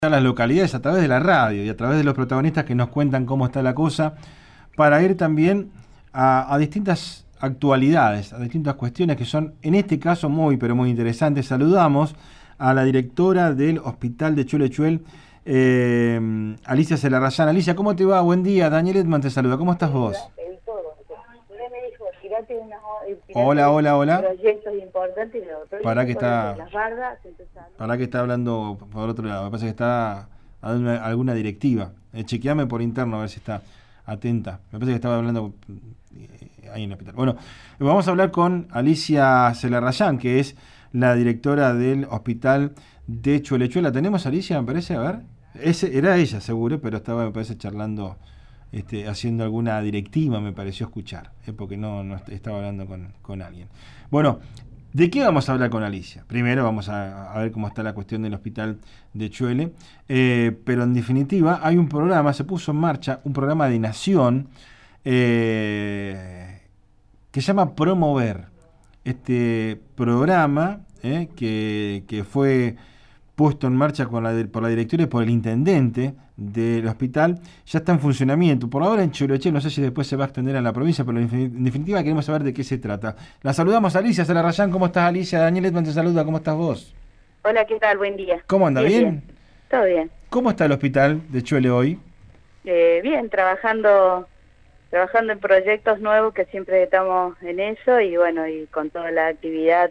a las localidades a través de la radio y a través de los protagonistas que nos cuentan cómo está la cosa, para ir también a distintas actualidades, a distintas cuestiones que son, en este caso, muy, pero muy interesantes. Saludamos a la directora del Hospital de Chulechuel, Alicia Celarrayán. Alicia, ¿cómo te va? Buen día. Daniel Edman te saluda. ¿Cómo estás vos? Hola. Proyectos importantes. Para que está hablando por otro lado. Me parece que está dando alguna directiva. Chequeame por interno a ver si está atenta. Me parece que estaba hablando ahí en el hospital. Bueno, vamos a hablar con Alicia Celarrayán, que es la directora del Hospital de Chulechuel. ¿La tenemos, Alicia? Me parece, a ver. Era ella, seguro, pero estaba, me parece, charlando, haciendo alguna directiva, me pareció escuchar, porque no estaba hablando con alguien. Bueno, ¿de qué vamos a hablar con Alicia? Primero vamos a ver cómo está la cuestión del Hospital de Chuele, pero en definitiva hay un programa, se puso en marcha un programa de Nación que se llama Promover. Este programa que fue puesto en marcha por la directora y por el intendente del hospital, ya está en funcionamiento. Por ahora en Chulechuel, no sé si después se va a extender a la provincia, pero en definitiva queremos saber de qué se trata. La saludamos a Alicia Celarrayán. ¿Cómo estás, Alicia? Daniel Edman te saluda. ¿Cómo estás vos? Hola, ¿qué tal? Buen día. ¿Cómo anda? ¿Bien? Todo bien. ¿Cómo está el hospital de Chuele hoy? Bien, trabajando en proyectos nuevos, que siempre estamos en eso, y bueno, y con toda la actividad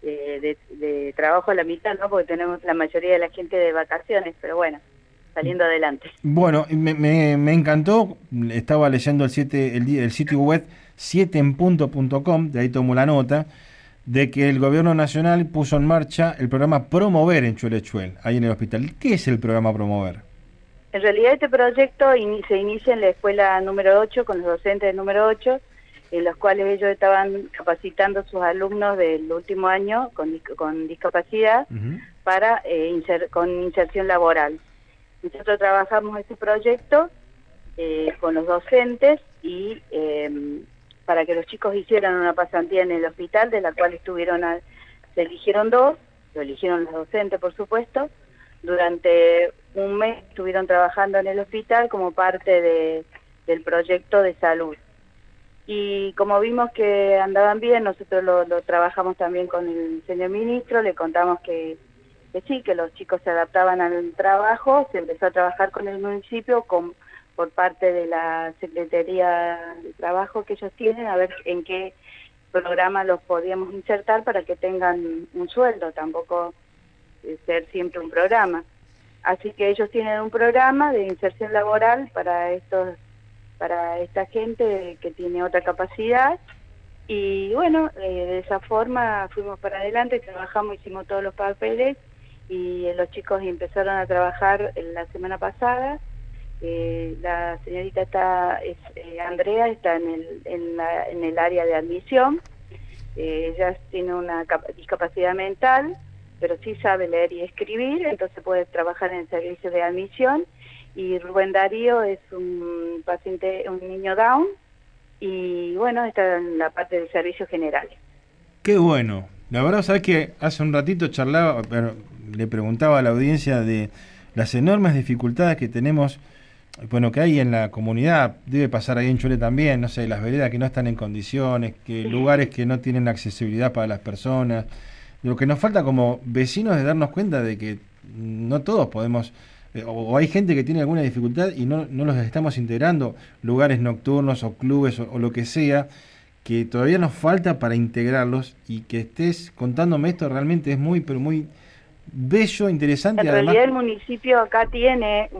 de trabajo a la mitad, ¿no? Porque tenemos la mayoría de la gente de vacaciones, pero bueno, saliendo adelante. Bueno, me encantó, estaba leyendo el sitio web 7enpunto.com, de ahí tomo la nota, de que el gobierno nacional puso en marcha el programa Promover en Chulechuel, ahí en el hospital. ¿Qué es el programa Promover? En realidad este proyecto se inicia en la escuela número 8, con los docentes del número 8, en los cuales ellos estaban capacitando a sus alumnos del último año con discapacidad para con inserción laboral. Nosotros trabajamos este proyecto con los docentes y para que los chicos hicieran una pasantía en el hospital, de la cual se eligieron 2, lo eligieron los docentes, por supuesto. Durante un mes estuvieron trabajando en el hospital como parte del proyecto de salud. Y como vimos que andaban bien, nosotros lo trabajamos también con el señor ministro, le contamos que sí, que los chicos se adaptaban al trabajo, se empezó a trabajar con el municipio por parte de la Secretaría de Trabajo que ellos tienen, a ver en qué programa los podíamos insertar para que tengan un sueldo, tampoco ser siempre un programa. Así que ellos tienen un programa de inserción laboral para esta gente que tiene otra capacidad, y bueno, de esa forma fuimos para adelante, trabajamos, hicimos todos los papeles y los chicos empezaron a trabajar la semana pasada. La señorita Andrea está en el área de admisión. Ella tiene una discapacidad mental, pero sí sabe leer y escribir, entonces puede trabajar en el servicio de admisión. Y Rubén Darío es un niño Down, y bueno, está en la parte de servicios generales. Qué bueno. La verdad, sabes que hace un ratito charlaba, pero le preguntaba a la audiencia de las enormes dificultades que tenemos, bueno, que hay en la comunidad. Debe pasar ahí en Chole también, no sé, las veredas que no están en condiciones, que lugares que no tienen accesibilidad para las personas. Lo que nos falta como vecinos es darnos cuenta de que no todos podemos, o hay gente que tiene alguna dificultad y no los estamos integrando, lugares nocturnos o clubes o lo que sea, que todavía nos falta para integrarlos. Y que estés contándome esto realmente es muy, pero muy bello, interesante. En realidad el municipio acá tiene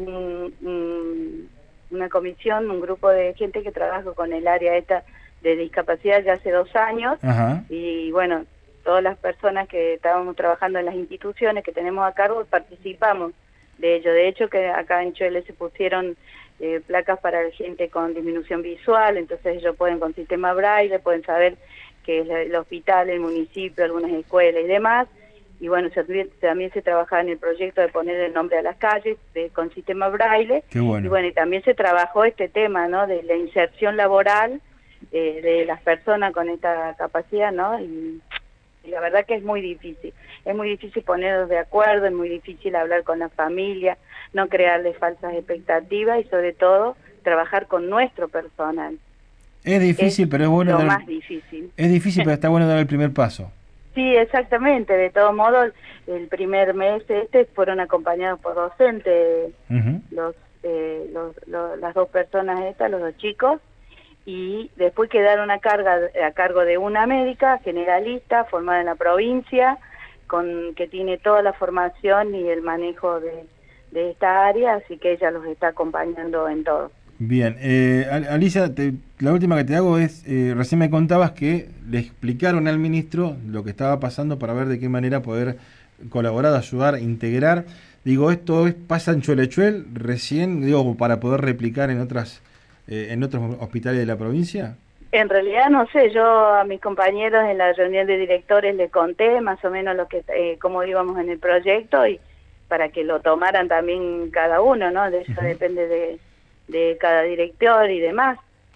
una comisión, un grupo de gente que trabaja con el área esta de discapacidad ya hace 2 años. Ajá. Y bueno, todas las personas que estábamos trabajando en las instituciones que tenemos a cargo participamos de ello. De hecho, que acá en Chuele se pusieron placas para la gente con disminución visual, entonces ellos pueden, con sistema braille, pueden saber que es el hospital, el municipio, algunas escuelas y demás. Y bueno, también se trabajaba en el proyecto de poner el nombre a las calles con sistema braille. Qué bueno. Y bueno, y también se trabajó este tema, ¿no?, de la inserción laboral de las personas con esta capacidad, ¿no? Y y la verdad que es muy difícil ponernos de acuerdo, es muy difícil hablar con la familia, no crearle falsas expectativas y sobre todo trabajar con nuestro personal. Es difícil, pero es bueno lo más difícil. Es difícil, pero está bueno dar el primer paso. Sí, exactamente. De todos modos, el primer mes fueron acompañados por docentes, las dos personas estas, los dos chicos, y después quedaron a cargo de una médica generalista formada en la provincia, que tiene toda la formación y el manejo de esta área, así que ella los está acompañando en todo. Bien, Alicia, la última que te hago es, recién me contabas que le explicaron al ministro lo que estaba pasando para ver de qué manera poder colaborar, ayudar, integrar. Digo, esto pasa en Cholechuel recién, digo, para poder replicar en otros hospitales de la provincia. En realidad no sé, yo a mis compañeros en la reunión de directores les conté más o menos cómo íbamos en el proyecto y para que lo tomaran también cada uno, ¿no? De eso depende de cada director y demás.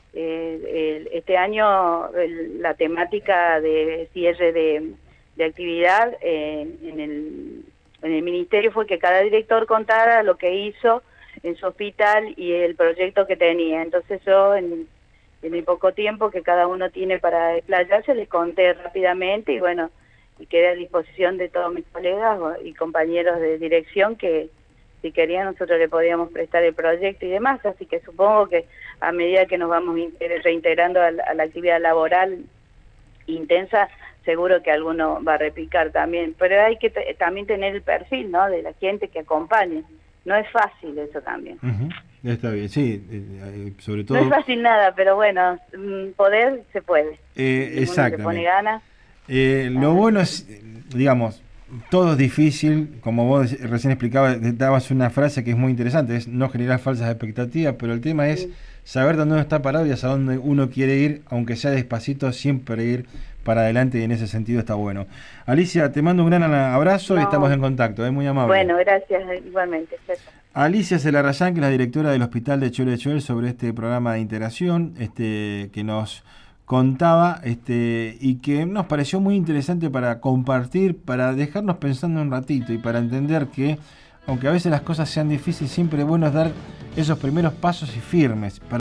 Este año la temática de cierre de actividad en el ministerio fue que cada director contara lo que hizo en su hospital y el proyecto que tenía. Entonces yo en el poco tiempo que cada uno tiene para desplayarse les conté rápidamente y bueno, y quedé a disposición de todos mis colegas y compañeros de dirección que si querían nosotros le podíamos prestar el proyecto y demás, así que supongo que a medida que nos vamos reintegrando a la actividad laboral intensa, seguro que alguno va a replicar también, pero hay que también tener el perfil, ¿no?, de la gente que acompañe, no es fácil eso también. Está bien, sí, sobre todo... No es fácil nada, pero bueno, poder se puede. Exactamente. Se pone ganas. Lo bueno es, digamos, todo es difícil, como vos recién explicabas, dabas una frase que es muy interesante, es no generar falsas expectativas, pero el tema es saber dónde uno está parado y hacia dónde uno quiere ir, aunque sea despacito, siempre ir para adelante y en ese sentido está bueno. Alicia, te mando un gran abrazo y estamos en contacto, es muy amable. Bueno, gracias, igualmente. Alicia Celarrayán, que es la directora del Hospital de Cholechuel, sobre este programa de integración que nos contaba y que nos pareció muy interesante para compartir, para dejarnos pensando un ratito y para entender que, aunque a veces las cosas sean difíciles, siempre es bueno dar esos primeros pasos y firmes.